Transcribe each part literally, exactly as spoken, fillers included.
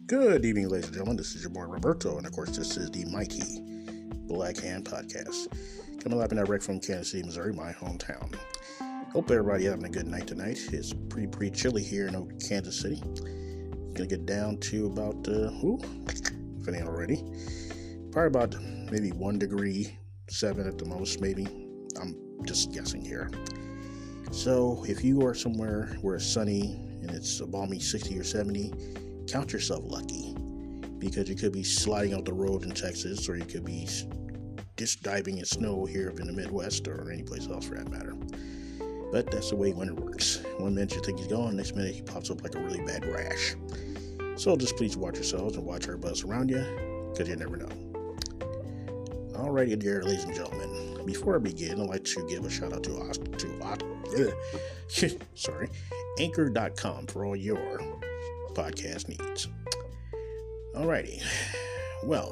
Good evening, ladies and gentlemen. This is your boy Roberto, and of course, this is the mighty Black Hand Podcast, coming live and direct from Kansas City, Missouri, my hometown. Hope everybody having a good night tonight. It's pretty pretty chilly here in Kansas City. Gonna get down to about uh, who, if it ain't already, probably about maybe one degree, seven at the most, maybe. I'm just guessing here. So if you are somewhere where it's sunny and it's a balmy sixty or seventy, count yourself lucky, because you could be sliding out the road in Texas, or you could be just diving in snow here up in the Midwest, or any place else for that matter. But that's the way winter works. One minute you think he's gone, next minute he pops up like a really bad rash. So just please watch yourselves and watch everybody else around you, because you never know. Alrighty, dear ladies and gentlemen, before I begin, I'd like to give a shout out to us to uh, sorry, anchor dot com for all your podcast needs. Alrighty, well,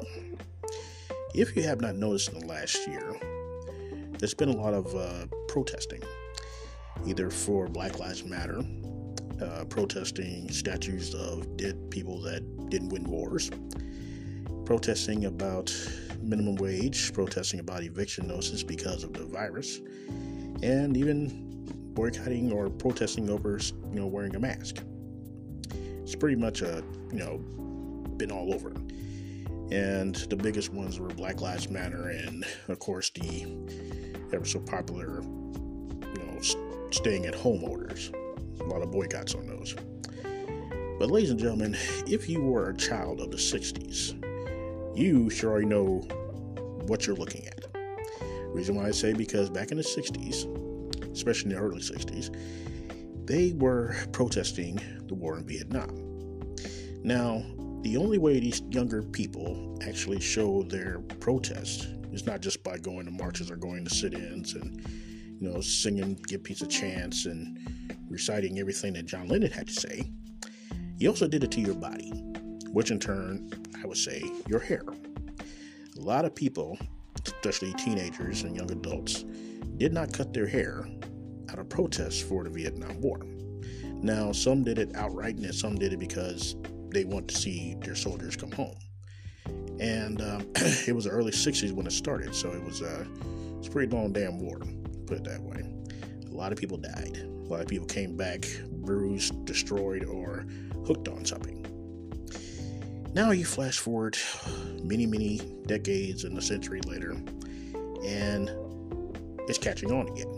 if you have not noticed in the last year, there's been a lot of uh, protesting, either for Black Lives Matter, uh, protesting statues of dead people that didn't win wars, protesting about minimum wage, protesting about eviction notices because of the virus, and even boycotting or protesting over, you know, wearing a mask. It's pretty much a, you know, been all over. And the biggest ones were Black Lives Matter and, of course, the ever so popular, you know, st- staying at home orders. A lot of boycotts on those. But, ladies and gentlemen, if you were a child of the sixties, you sure already know what you're looking at. Reason why I say, because back in the sixties, especially in the early sixties, they were protesting the war in Vietnam. Now, the only way these younger people actually show their protest is not just by going to marches or going to sit-ins and, you know, singing Give Peace a Chance and reciting everything that John Lennon had to say. He also did it to your body, which in turn, I would say, your hair. A lot of people, especially teenagers and young adults, did not cut their hair out of protest for the Vietnam War. Now, some did it outright, and some did it because they want to see their soldiers come home. And um, it was the early sixties when it started, so it was, uh, it was a pretty long damn war, put it that way. A lot of people died. A lot of people came back bruised, destroyed, or hooked on something. Now you flash forward many, many decades and a century later, and it's catching on again.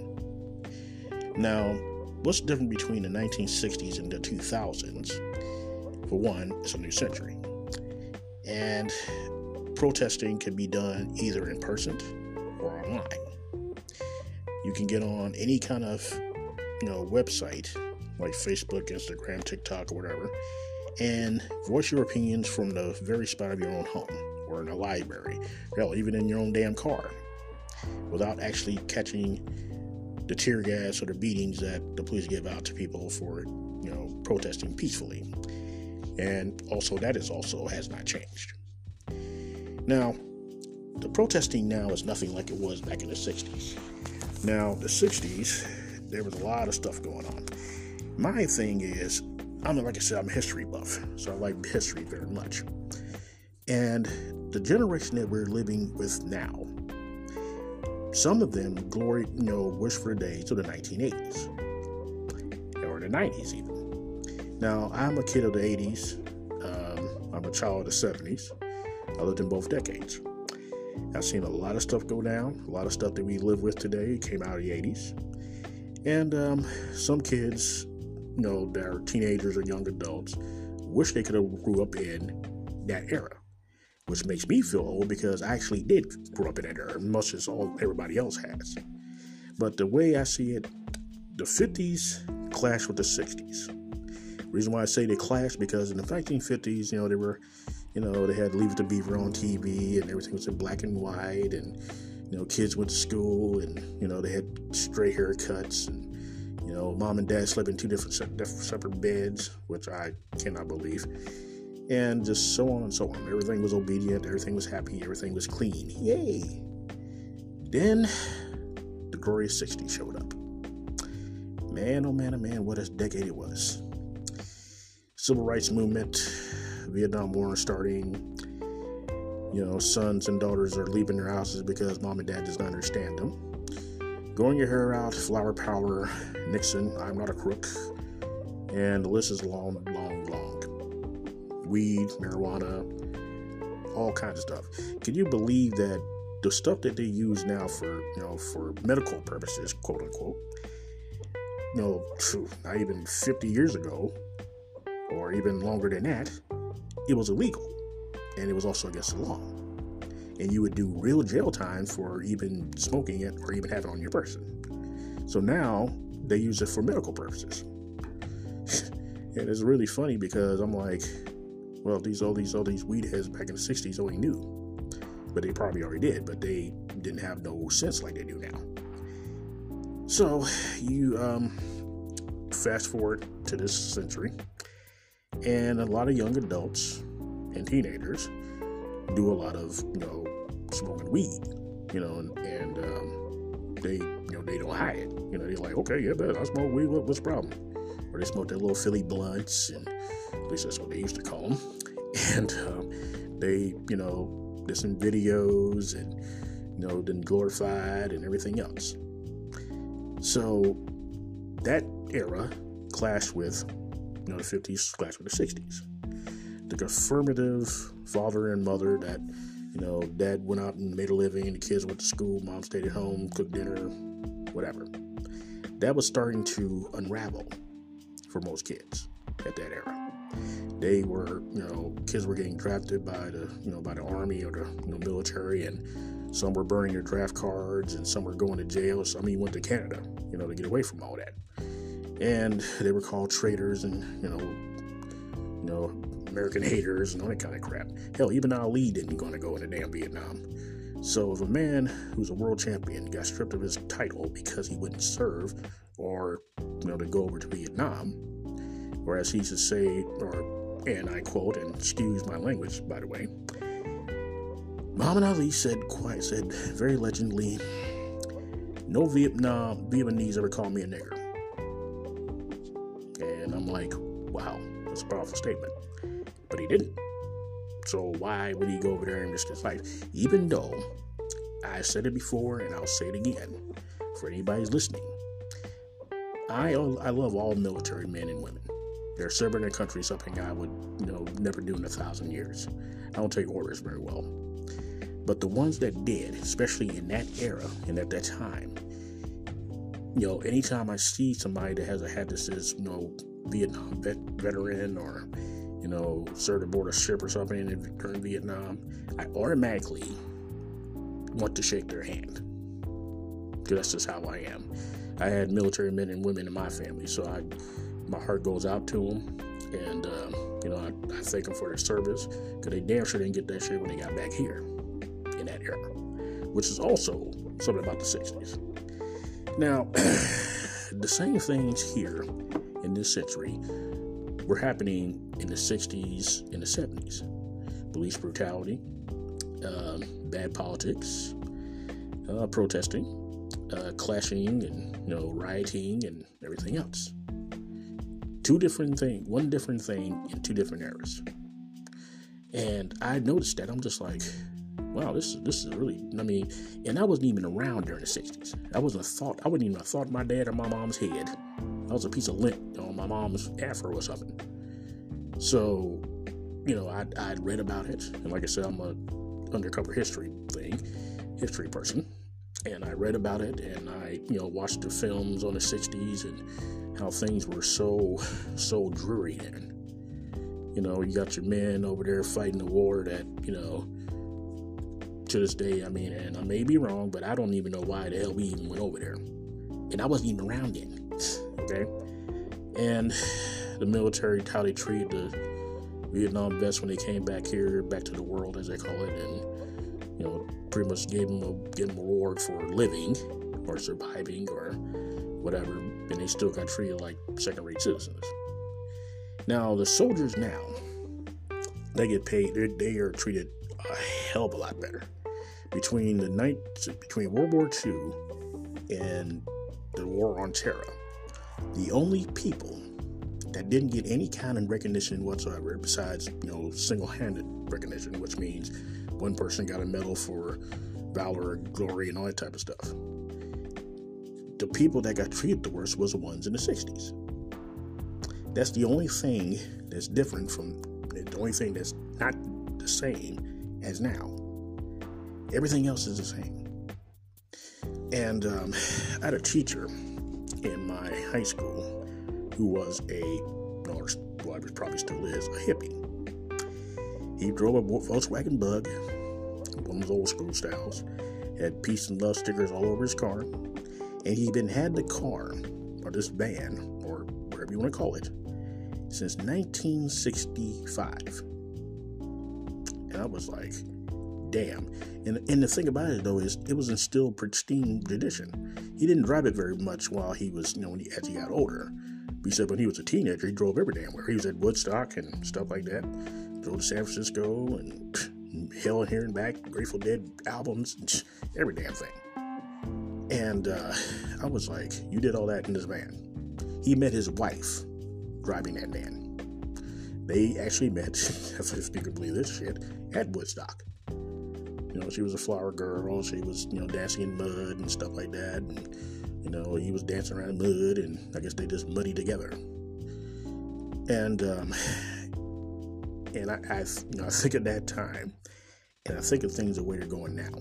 Now, what's the difference between the nineteen sixties and the two thousands? For one, it's a new century. And protesting can be done either in person or online. You can get on any kind of, you know, website like Facebook, Instagram, TikTok, or whatever, and voice your opinions from the very spot of your own home, or in a library, hell, even in your own damn car, without actually catching the tear gas or the beatings that the police give out to people for, you know, protesting peacefully. And also, that is also has not changed. Now, the protesting now is nothing like it was back in the sixties. Now, the sixties, there was a lot of stuff going on. My thing is, I mean, like I said, I'm a history buff, so I like history very much. And the generation that we're living with now, some of them glory, you know, wish for the days of the nineteen eighties or the nineties even. Now, I'm a kid of the eighties. Um, I'm a child of the seventies. I lived in both decades. I've seen a lot of stuff go down. A lot of stuff that we live with today came out of the eighties. And um, some kids, you know, that are teenagers or young adults, wish they could have grew up in that era, which makes me feel old because I actually did grow up in that era, much as all everybody else has. But the way I see it, the fifties clash with the sixties. The reason why I say they clash, because in the nineteen fifties, you know, they were, you know, they had Leave It to Beaver on T V, and everything was in black and white, and, you know, kids went to school, and, you know, they had straight haircuts, and, you know, mom and dad slept in two different separate beds, which I cannot believe. And just so on and so on. Everything was obedient. Everything was happy. Everything was clean. Yay. Then the glorious sixties showed up. Man, oh man, oh man, what a decade it was. Civil rights movement, Vietnam War starting, you know, sons and daughters are leaving their houses because mom and dad does not understand them. Growing your hair out, flower power, Nixon, I'm not a crook, and the list is long, long, long. Weed, marijuana, all kinds of stuff. Can you believe that the stuff that they use now for, you know, for medical purposes, quote unquote, you know, not even fifty years ago, or even longer than that, it was illegal, and it was also against the law, and you would do real jail time for even smoking it or even having it on your person. So now they use it for medical purposes. And it's really funny because I'm like, well, these all these all these weed heads back in the sixties only knew, but they probably already did, but they didn't have no sense like they do now. So you um, fast forward to this century, and a lot of young adults and teenagers do a lot of, you know, smoking weed, you know, and, and um, they, you know, they don't hide it. You know, they're like, okay, yeah, but I smoke weed. What, what's the problem? Or they smoke their little Philly blunts, and at least that's what they used to call them. And um, they, you know, there's some videos and, you know, then glorified and everything else. So that era clashed with, you know, the fifties clashed with the sixties. The affirmative father and mother that, you know, dad went out and made a living, the kids went to school, mom stayed at home, cooked dinner, whatever. That was starting to unravel for most kids at that era. They were, you know, kids were getting drafted by the, you know, by the army or the, you know, military, and some were burning their draft cards, and some were going to jail. Some even went to Canada, you know, to get away from all that. And they were called traitors and, you know, you know, American haters and all that kind of crap. Hell, even Ali didn't going to go into damn Vietnam. So if a man who's a world champion got stripped of his title because he wouldn't serve, or, you know, to go over to Vietnam, or as he used to say, or, and I quote, and excuse my language, by the way, Muhammad Ali said, quite said very legendly, no Vietnam Vietnamese ever called me a nigger. And I'm like, wow, that's a powerful statement. But he didn't. So why would he go over there and risk his life? Even though I said it before, and I'll say it again for anybody who's listening. I I love all military men and women. They're serving their country, something I would, you know, never do in a thousand years. I don't take orders very well. But the ones that did, especially in that era and at that time, you know, anytime I see somebody that has a hat that says, you know, Vietnam vet, veteran, or, you know, served aboard a ship or something during Vietnam, I automatically want to shake their hand. Because that's just how I am. I had military men and women in my family, so I, my heart goes out to them, and uh, you know, I, I thank them for their service, because they damn sure didn't get that shit when they got back here in that era, which is also something about the sixties. Now, the same things here in this century were happening in the sixties and the seventies. Police brutality, uh, bad politics, uh, protesting, uh, clashing, and, you know, rioting and everything else. Two different things, one different thing in two different eras. And I noticed that. I'm just like, wow, this is this is really, I mean, and I wasn't even around during the sixties. I wasn't a thought, I wouldn't even have thought my dad or my mom's head. I was a piece of lint on my mom's afro or something. So, you know, I I'd read about it, and like I said, I'm a undercover history thing, history person, and I read about it, and I, you know, watched the films on the sixties and how things were so so dreary then. You know, you got your men over there fighting a war that, you know, to this day, I mean, and I may be wrong, but I don't even know why the hell we even went over there. And I wasn't even around then, okay? And the military, how they treated the Vietnam vets when they came back here, back to the world, as they call it, and, you know, pretty much gave them a, gave them a reward for living or surviving or whatever, and they still got treated like second-rate citizens. Now, the soldiers now, they get paid, they are treated a hell of a lot better. Between the night, between World War Two and the war on terror, the only people that didn't get any kind of recognition whatsoever besides, you know, single-handed recognition, which means one person got a medal for valor, glory, and all that type of stuff. The people that got treated the worst was the ones in the sixties. That's the only thing that's different from, the only thing that's not the same as now. Everything else is the same. And um, I had a teacher in my high school who was a, well, well, he probably still is, a hippie. He drove a Volkswagen Bug, one of those old school styles, had peace and love stickers all over his car, and he even had the car, or this van, or whatever you want to call it, since nineteen sixty-five. And I was like, damn. And, and the thing about it, though, is it was in still pristine condition. He didn't drive it very much while he was, you know, when he, as he got older. He said when he was a teenager, he drove every damn where. He was at Woodstock and stuff like that. Drove to San Francisco and pff, Hell and Here and Back, Grateful Dead albums, and pff, every damn thing. And uh, I was like, you did all that in this van. He met his wife driving that van. They actually met, if you can believe this shit, at Woodstock. You know, she was a flower girl. She was, you know, dancing in mud and stuff like that. And, you know, he was dancing around in mud, and I guess they just muddy together. And, um, and I, I, you know, I think at that time, and I think of things the way they're going now.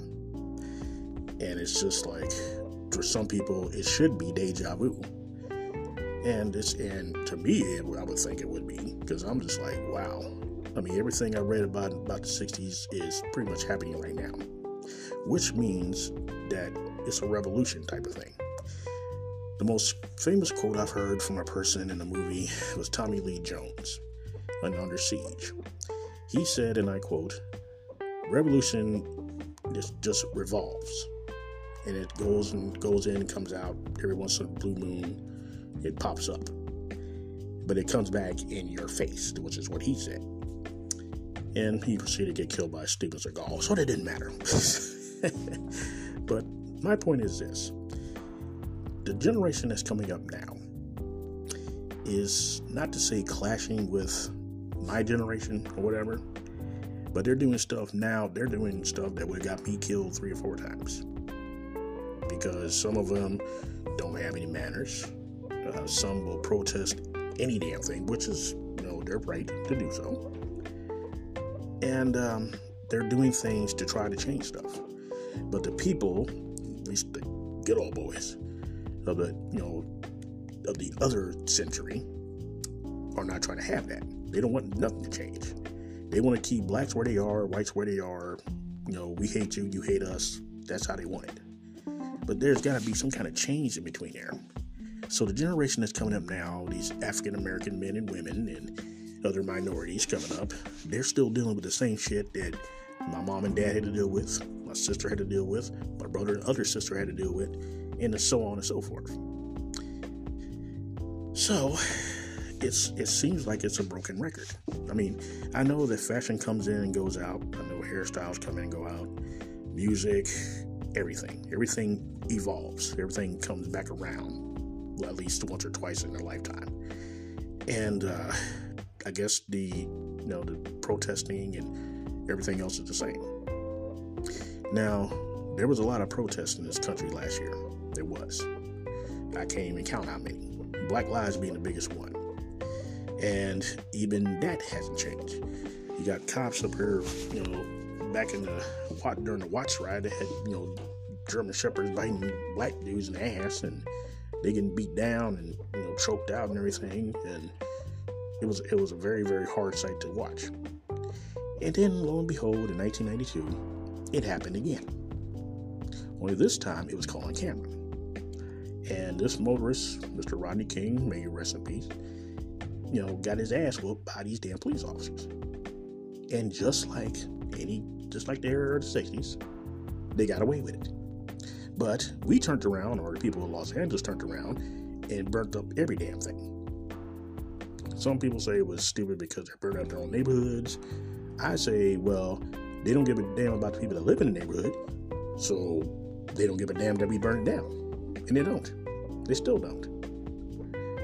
And it's just like, for some people, it should be deja vu. And it's, and to me, it, I would think it would be, because I'm just like, wow. I mean, everything I read about about the sixties is pretty much happening right now, which means that it's a revolution type of thing. The most famous quote I've heard from a person in a movie was Tommy Lee Jones on Under Siege. He said, and I quote, "Revolution just, just revolves, and it goes and goes in and comes out every once in a blue moon. It pops up, but it comes back in your face," which is what he said. And he proceeded to get killed by Steven Seagal, so that didn't matter. But my point is this. The generation that's coming up now is not to say clashing with my generation or whatever, but they're doing stuff now, they're doing stuff that would have got me killed three or four times. Because some of them don't have any manners. Uh, some will protest any damn thing, which is, you know, their right to do so. And um, they're doing things to try to change stuff. But the people, at least the good old boys of the, you know, of the other century, are not trying to have that. They don't want nothing to change. They want to keep blacks where they are, whites where they are. You know, we hate you, you hate us. That's how they want it. But there's got to be some kind of change in between there. So the generation that's coming up now, these African American men and women and other minorities coming up, they're still dealing with the same shit that my mom and dad had to deal with, my sister had to deal with, my brother and other sister had to deal with, and so on and so forth. So it's it seems like it's a broken record. I mean, I know that fashion comes in and goes out. I know hairstyles come in and go out. Music, everything. Everything evolves. Everything comes back around, well, at least once or twice in their lifetime. And uh I guess the, you know, the protesting and everything else is the same. Now, there was a lot of protests in this country last year. There was. I can't even count how many. Black Lives being the biggest one. And even that hasn't changed. You got cops up here, you know, back in the, during the Watts riot, they had, you know, German Shepherds biting black dudes in the ass, and they getting beat down and, you know, choked out and everything. And It was it was a very, very hard sight to watch. And then, lo and behold, in nineteen ninety-two, it happened again. Only this time, it was Colin Cameron. And this motorist, Mister Rodney King, may he rest in peace, you know, got his ass whooped by these damn police officers. And just like any, just like the era of the sixties, they got away with it. But we turned around, or the people of Los Angeles turned around, and burnt up every damn thing. Some people say it was stupid because they burned out their own neighborhoods. I say, well, they don't give a damn about the people that live in the neighborhood, so they don't give a damn that we burn it down. And they don't. They still don't.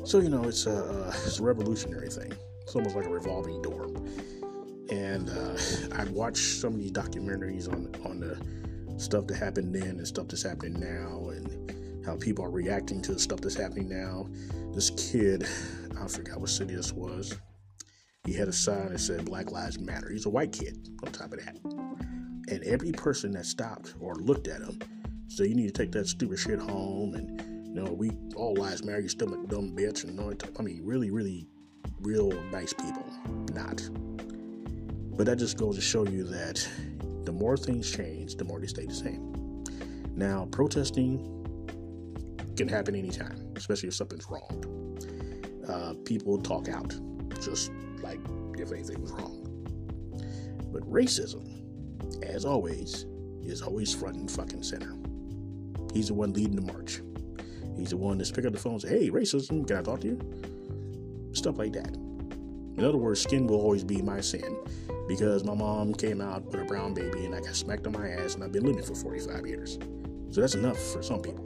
So, you know, it's a, it's a revolutionary thing. It's almost like a revolving door. And uh, I've watched some of these documentaries on, on the stuff that happened then and stuff that's happening now, and how people are reacting to the stuff that's happening now. This kid, I forgot what city this was, he had a sign that said Black Lives Matter. He's a white kid on top of that. And every person that stopped or looked at him said, you need to take that stupid shit home, and you know, we all lives matter, you still a dumb bitch, and all that. I mean, really, really, real nice people. Not. But that just goes to show you that the more things change, the more they stay the same. Now, protesting can happen anytime, especially if something's wrong. Uh, people talk out, just like if anything was wrong. But racism, as always, is always front and fucking center. He's the one leading the march. He's the one that's picking up the phone and say, hey, racism, can I talk to you? Stuff like that. In other words, skin will always be my sin, because my mom came out with a brown baby and I got smacked on my ass, and I've been living for forty-five years. So that's enough for some people.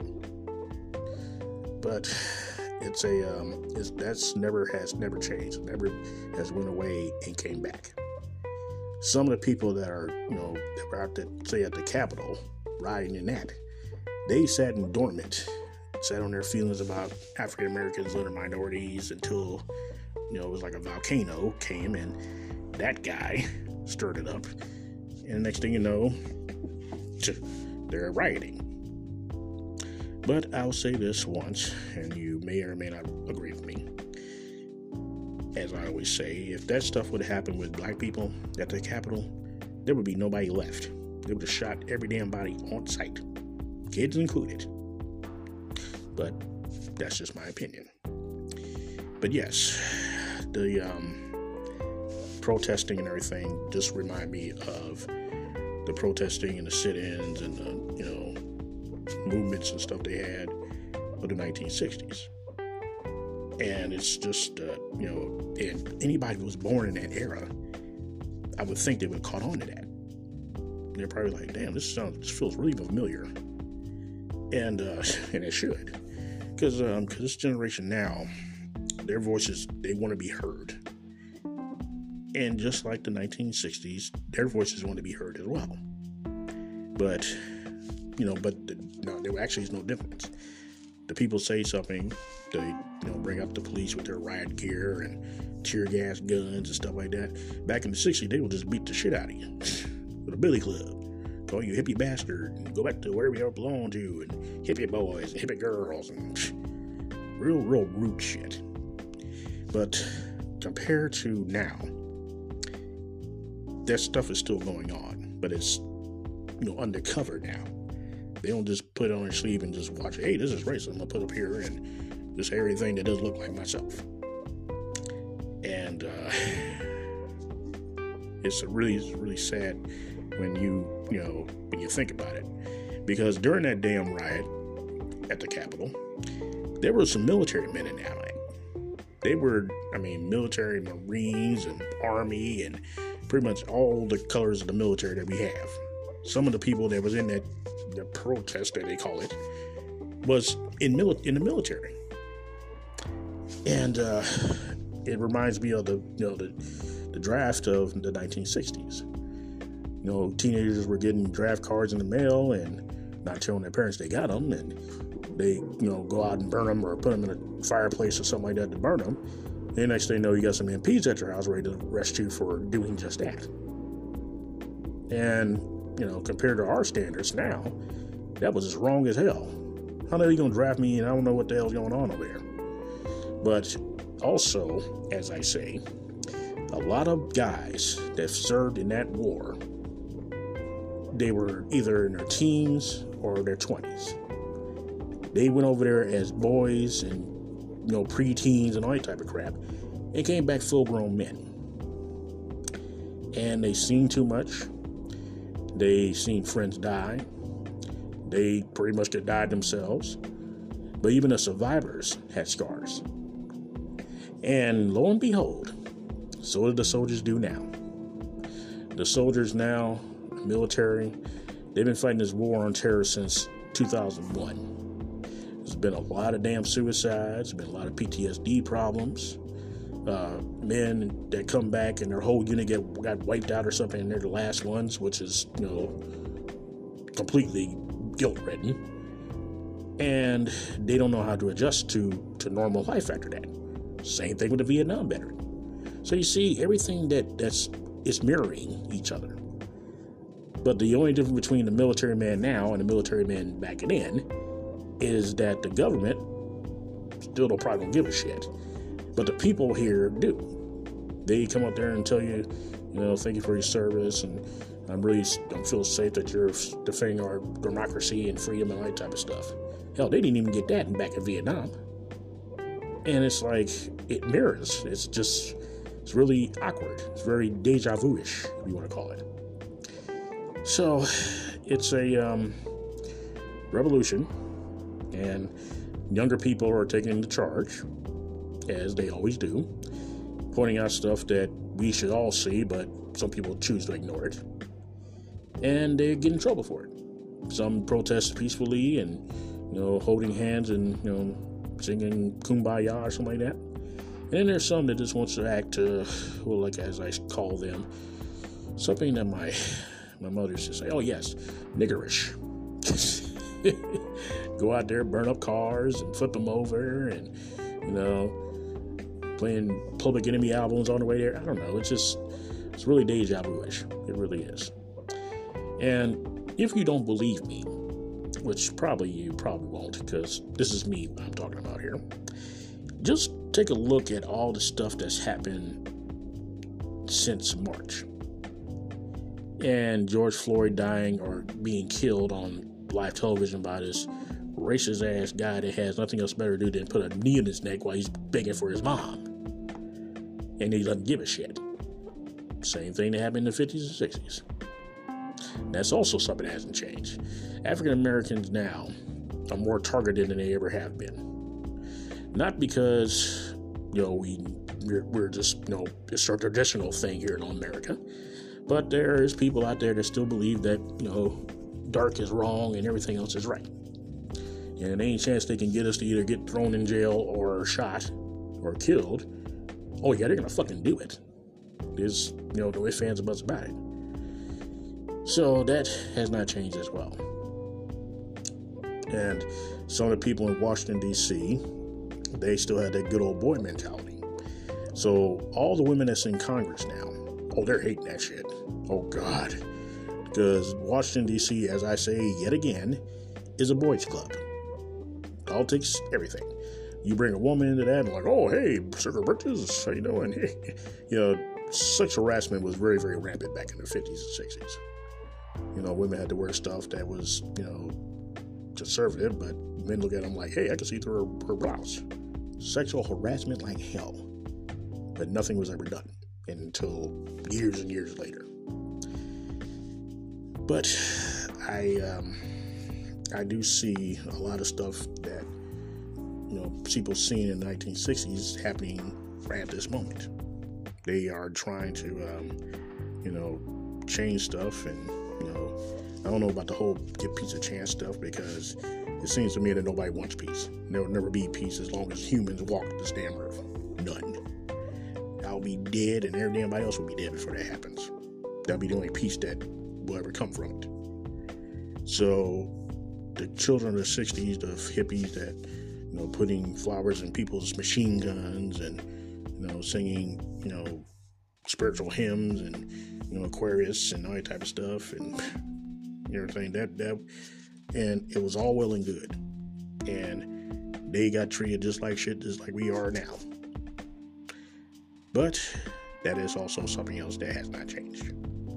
But it's a um, it's, that's never has never changed, never has went away and came back. Some of the people that are, you know, that were out there, say at the Capitol, riding in that, they sat in dormant, sat on their feelings about African Americans and other minorities until, you know, it was like a volcano came and that guy stirred it up. And the next thing you know, they're rioting. But I'll say this once, and you may or may not agree with me. As I always say, if that stuff would happen with black people at the Capitol, there would be nobody left. They would have shot every damn body on sight, kids included. But that's just my opinion. But yes, the um, protesting and everything just remind me of the protesting and the sit-ins and the, you know, movements and stuff they had of the nineteen sixties. And it's just, uh, you know, and anybody who was born in that era, I would think they would have caught on to that. They're probably like, damn, this sounds, this feels really familiar. And, uh, and it should. Because um, cause this generation now, their voices, they want to be heard. And just like the nineteen sixties, their voices want to be heard as well. But, you know, but the, no, there actually is no difference. The people say something, they, you know, bring up the police with their riot gear and tear gas guns and stuff like that. Back in the sixties, they would just beat the shit out of you with a billy club. Call you hippie bastard and go back to wherever you belong to, and hippie boys and hippie girls and psh, real, real rude shit. But compared to now, that stuff is still going on, but it's, you know, undercover now. They don't just put it on their sleeve and just watch, hey, this is racism, I'll put up here and just everything that doesn't look like myself. And uh, it's a really, it's really sad when you, you know, when you think about it. Because during that damn riot at the Capitol, there were some military men in that night. They were, I mean, military, Marines, and Army, and pretty much all the colors of the military that we have. Some of the people that was in that the protest, that they call it, was in mili- in the military. And uh, it reminds me of the, you know, the, the draft of the nineteen sixties. You know, teenagers were getting draft cards in the mail and not telling their parents they got them, and they, you know, go out and burn them or put them in a fireplace or something like that to burn them. And the next thing you know, you got some M Ps at your house ready to arrest you for doing just that. And, you know, compared to our standards now, that was just wrong as hell. How the hell are you going to draft me and I don't know what the hell's going on over there? But also, as I say, a lot of guys that served in that war, they were either in their teens or their twenties. They went over there as boys and, you know, pre-teens and all that type of crap, and came back full-grown men. And they seen too much. They seen friends die. They pretty much had died themselves. But even the survivors had scars. And lo and behold, so did the soldiers do now. The soldiers now, military, they've been fighting this war on terror since two thousand one. There's been a lot of damn suicides. There's been a lot of P T S D problems. Uh, men that come back and their whole unit get got wiped out or something, and they're the last ones, which is, you know, completely guilt-ridden. And they don't know how to adjust to, to normal life after that. Same thing with the Vietnam veteran. So you see, everything that that's is mirroring each other. But the only difference between the military man now and the military man back then is that the government still don't probably don't give a shit. But the people here do. They come up there and tell you, you know, thank you for your service, and I'm really, I feel safe that you're defending our democracy and freedom and all that type of stuff. Hell, they didn't even get that back in Vietnam. And it's like, it mirrors. It's just, it's really awkward. It's very deja vu-ish, if you want to call it. So, it's a um, revolution, and younger people are taking the charge, as they always do, pointing out stuff that we should all see, but some people choose to ignore it. And they get in trouble for it. Some protest peacefully and, you know, holding hands and, you know, singing Kumbaya or something like that. And then there's some that just wants to act, uh, well, like as I call them, something that my my mother used to say, oh yes, niggerish. Go out there, burn up cars and flip them over, and, you know, playing Public Enemy albums on the way there. I don't know. It's just, it's really deja vu-ish. It really is. And if you don't believe me, which probably you probably won't, because this is me I'm talking about here, just take a look at all the stuff that's happened since March. And George Floyd dying or being killed on live television by this racist ass guy that has nothing else better to do than put a knee in his neck while he's begging for his mom. And he doesn't give a shit. Same thing that happened in the fifties and sixties. That's also something that hasn't changed. African Americans now are more targeted than they ever have been. Not because, you know, we, we're, we're just, you know, it's our traditional thing here in America. But there is people out there that still believe that, you know, dark is wrong and everything else is right. And there ain't a chance they can get us to either get thrown in jail or shot or killed. Oh yeah, they're gonna fucking do it. There's, you know, no ifs, ands, or buts about it. So that has not changed as well. And some of the people in Washington, D C, they still had that good old boy mentality. So all the women that's in Congress now, oh, they're hating that shit. Oh, God. Because Washington, D C, as I say yet again, is a boys' club. Politics, everything. You bring a woman into that and like, oh, hey, Sugar Britches, how you doing? You know, sexual harassment was very, very rampant back in the fifties and sixties. You know, women had to wear stuff that was, you know, conservative, but men look at them like, hey, I can see through her, her blouse. Sexual harassment like hell. But nothing was ever done until years and years later. But I um, I do see a lot of stuff that, you know, people seen in the nineteen sixties happening right at this moment. They are trying to, um, you know, change stuff, and, you know, I don't know about the whole give peace a chance stuff, because it seems to me that nobody wants peace. There will never be peace as long as humans walk this damn earth. None. I'll be dead, and everybody else will be dead before that happens. That'll be the only peace that will ever come from it. So the children of the sixties, the hippies that, you know, putting flowers in people's machine guns and, you know, singing, you know, spiritual hymns and, you know, Aquarius and all that type of stuff and everything, that, that, and it was all well and good. And they got treated just like shit, just like we are now. But that is also something else that has not changed.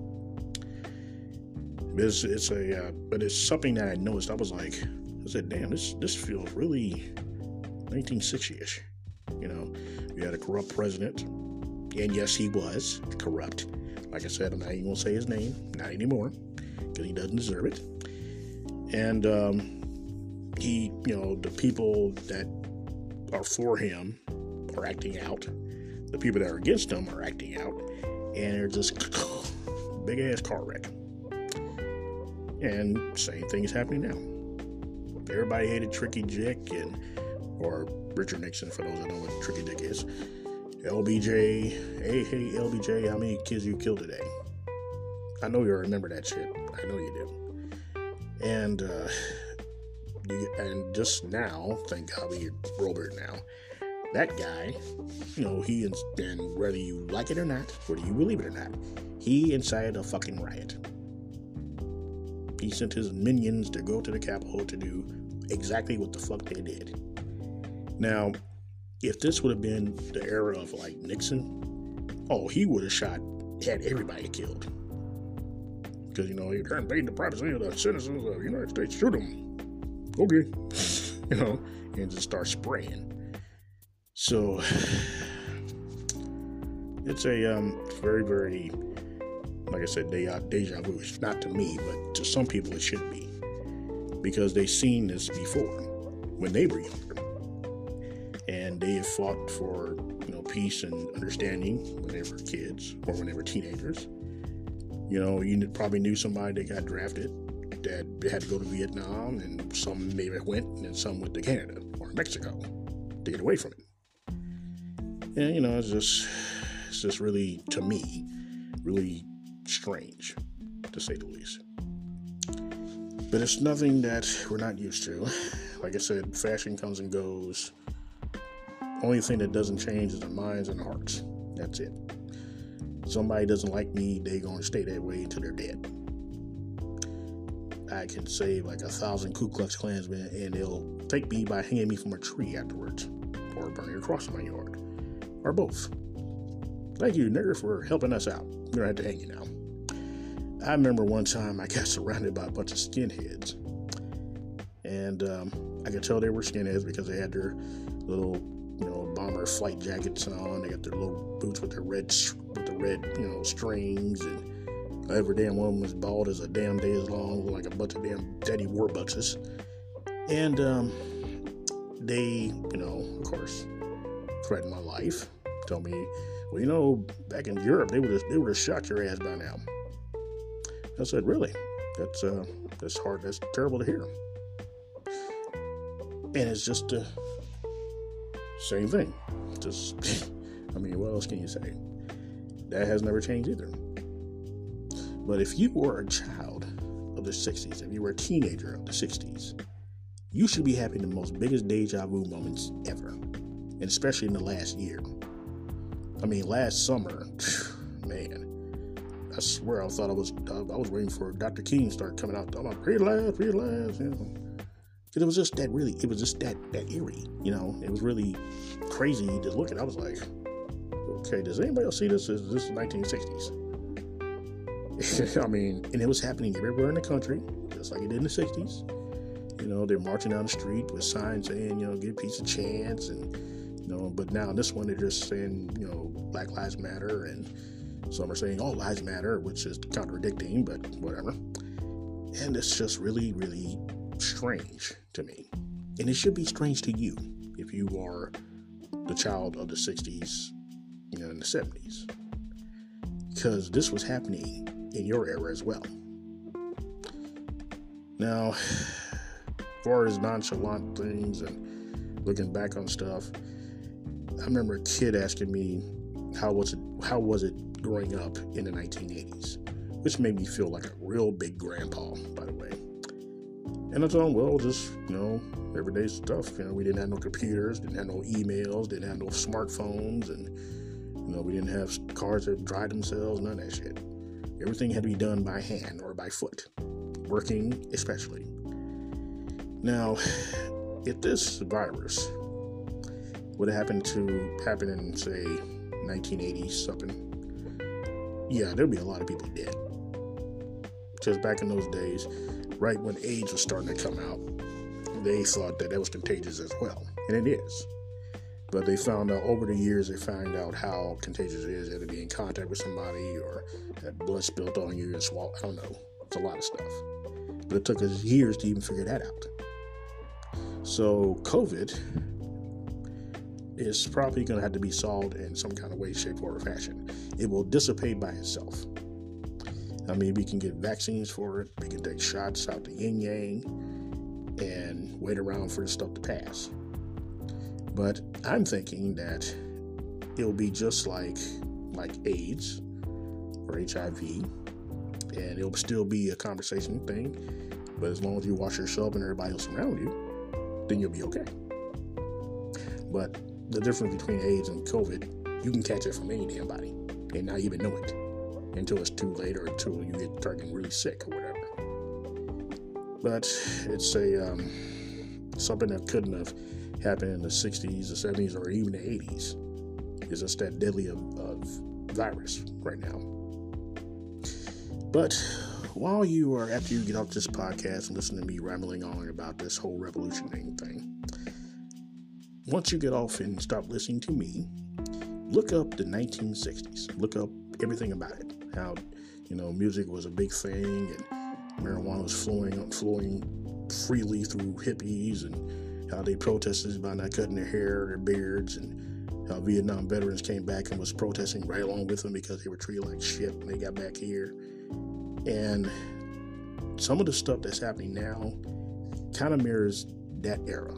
It's, it's a, uh, but it's something that I noticed. I was like, I said, damn, this this feels really nineteen sixty-ish. You know, we had a corrupt president, and yes, he was corrupt. Like I said, I'm not even gonna say his name, not anymore, because he doesn't deserve it. And um, he, you know, the people that are for him are acting out. The people that are against him are acting out, and they're just big ass car wreck. And same thing is happening now. everybody hated Tricky Dick and or Richard Nixon, for those that know what Tricky Dick is. L B J, hey, hey, L B J, how many kids you killed today? I know you remember that shit. I know you do. And, uh, you, and just now, thank God we get Robert now, that guy, you know, he, and whether you like it or not, whether you believe it or not, he incited a fucking riot. He sent his minions to go to the Capitol to do exactly what the fuck they did. Now, if this would have been the era of, like, Nixon, oh, he would have shot, had everybody killed. Because, you know, they're invading the privacy of the citizens of the United States. Shoot them. Okay. You know, and just start spraying. So, it's a um, very, very, like I said, deja, deja vu. It's not to me, but to some people it should be. Because they've seen this before when they were younger. And they have fought for, you know, peace and understanding when they were kids or when they were teenagers. You know, you probably knew somebody that got drafted that had to go to Vietnam, and some maybe went, and some went to Canada or Mexico to get away from it. And, you know, it's just, it's just really, to me, really strange, to say the least. But it's nothing that we're not used to. Like I said, fashion comes and goes. Only thing that doesn't change is their minds and hearts. That's it. Somebody doesn't like me, they're going to stay that way until they're dead. I can save like a thousand Ku Klux Klansmen, and they'll take me by hanging me from a tree afterwards, or burning a cross in my yard, or both. Thank you, nigger, for helping us out. We don't have to hang you now. I remember one time I got surrounded by a bunch of skinheads, and um, I could tell they were skinheads because they had their little, you know, bomber flight jackets on. They got their little boots with their red, with the red, you know, strings, and every damn one of them was bald as a damn day is long, like a bunch of damn Teddy Warbuckses. And um, they, you know, of course, threatened my life. Told me, well, you know, back in Europe, they would have, they would have shot your ass by now. I said, really? That's uh, that's hard. That's terrible to hear. And it's just the same thing. Just, I mean, what else can you say? That has never changed either. But if you were a child of the sixties, if you were a teenager of the sixties, you should be having the most biggest deja vu moments ever. And especially in the last year. I mean, last summer, man, I swear I thought I was, I was waiting for Doctor King to start coming out, talking about pretty lies, pretty lies, you know. Because it was just that really, it was just that, that eerie, you know. It was really crazy to look at. I was like, okay, does anybody else see this? This is nineteen sixties. I mean, and it was happening everywhere in the country, just like it did in the sixties. You know, they're marching down the street with signs saying, you know, give peace a chance. And, you know, but now this one, they're just saying, you know, Black Lives Matter. And some are saying all lives matter, which is contradicting, but whatever. And it's just really, really strange to me. And it should be strange to you if you are the child of the sixties, you know, and the seventies. Because this was happening in your era as well. Now, as far as nonchalant things and looking back on stuff, I remember a kid asking me how was it how was it growing up in the nineteen eighties, which made me feel like a real big grandpa, by the way. And I told him, well, just, you know, everyday stuff. You know, we didn't have no computers, didn't have no emails, didn't have no smartphones, and, you know, we didn't have cars that drive themselves, none of that shit. Everything had to be done by hand or by foot, working especially. Now, if this virus would have happened to happen in, say, nineteen eighty something, yeah, there'd be a lot of people dead. Because back in those days, right when AIDS was starting to come out, they thought that that was contagious as well, and it is. But they found out over the years, they found out how contagious it is. You had to be in contact with somebody or had blood spilled on you and swallow. I don't know. It's a lot of stuff. But it took us years to even figure that out. So COVID is probably going to have to be solved in some kind of way, shape, or fashion. It will dissipate by itself. I mean, we can get vaccines for it. We can take shots out the yin yang. and wait around for the stuff to pass. But I'm thinking that it'll be just like like AIDS or H I V, and it'll still be a conversation thing, but as long as you wash yourself and everybody else around you, then you'll be okay. But the difference between AIDS and COVID, you can catch it from any damn body and not even know it until it's too late or until you get start getting really sick or whatever. But it's a um, something that couldn't have happened in the sixties, the seventies, or even the eighties. It's just that deadly of, of virus right now. But while you are, after you get off this podcast and listen to me rambling on about this whole revolutionary thing, once you get off and stop listening to me, look up the nineteen sixties. Look up everything about it. How, you know, music was a big thing and marijuana was flowing, flowing freely through hippies, and how they protested about not cutting their hair, their beards, and how Vietnam veterans came back and was protesting right along with them because they were treated like shit when they got back here. And some of the stuff that's happening now kind of mirrors that era.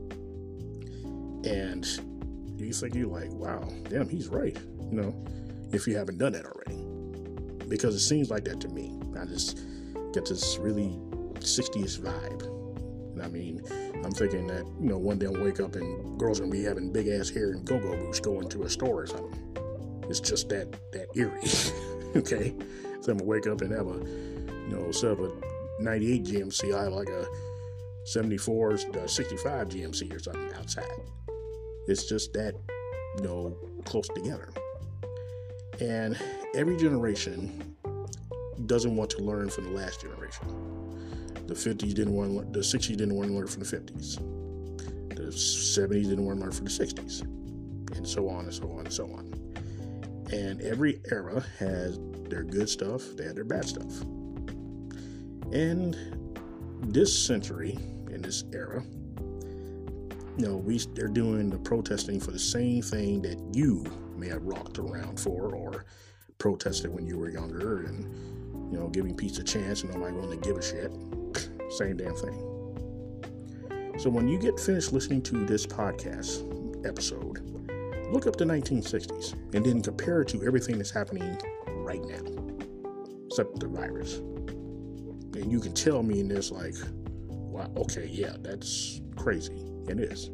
And you think you're like, wow, damn, he's right, you know, if you haven't done that already. Because it seems like that to me. I just get this really sixties vibe. And I mean, I'm thinking that, you know, one day I'll wake up and girls are going to be having big ass hair and go-go boots going to a store or something. It's just that, that eerie. Okay? So I'm going to wake up and have a, you know, instead of a ninety-eight G M C, I have like a seventy-four, sixty-five G M C or something outside. It's just that, you know, close together. And every generation doesn't want to learn from the last generation. The fifties didn't want to learn, the sixties didn't want to learn from the fifties. The seventies didn't want to learn from the sixties. And so on and so on and so on. And every era has their good stuff, they had their bad stuff. And this century, in this era, you know, we they're doing the protesting for the same thing that you may have rocked around for or protested when you were younger, and, you know, giving peace a chance and nobody wanting to give a shit. Same damn thing. So when you get finished listening to this podcast episode, look up the nineteen sixties and then compare it to everything that's happening right now, except the virus. And you can tell me in this, like, wow, okay, yeah, that's crazy. It is.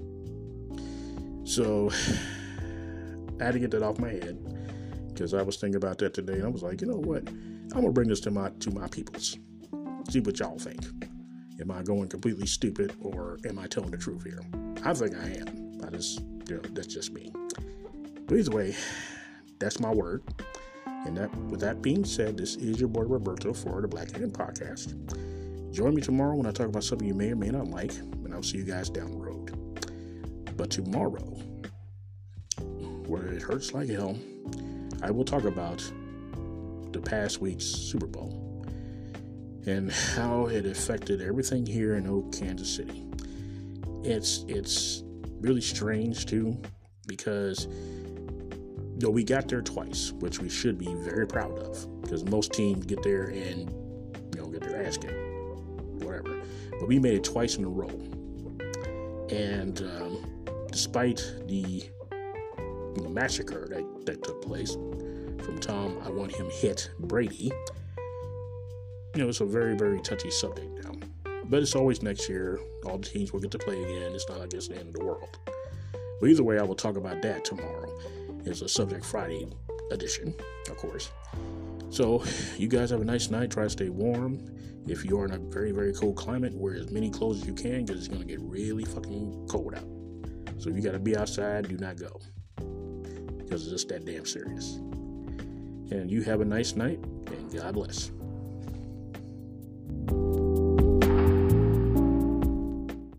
So I had to get that off my head because I was thinking about that today, and I was like, you know what? I'm gonna bring this to my to my peoples. See what y'all think. Am I going completely stupid, or am I telling the truth here? I think I am. I just, you know, that's just me. But either way, that's my word. And that, with that being said, this is your boy Roberto for the Black Hand Podcast. Join me tomorrow when I talk about something you may or may not like, and I'll see you guys down the road. But tomorrow, where it hurts like hell, I will talk about the past week's Super Bowl and how it affected everything here in Oak, Kansas City. It's it's really strange too, because you know, we got there twice, which we should be very proud of, because most teams get there and, you know, get their ass kicked, whatever. But we made it twice in a row, and um, despite the, the massacre that, that took place from Tom, I want him hit Brady. You know, it's a very, very touchy subject now. But it's always next year. All the teams will get to play again. It's not like it's the end of the world. But either way, I will talk about that tomorrow. It's a Subject Friday edition, of course. So, you guys have a nice night. Try to stay warm. If you're in a very, very cold climate, wear as many clothes as you can, because it's going to get really fucking cold out. So, if you got to be outside, do not go, because it's just that damn serious. And you have a nice night, and God bless.